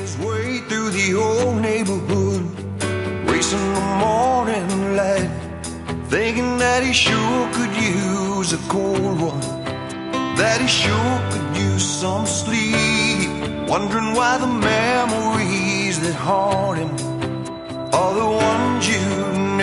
his way through the old neighborhood, racing the morning light, thinking that he sure could use a cold one, that he sure could use some sleep, wondering why the memories that haunt him are the ones you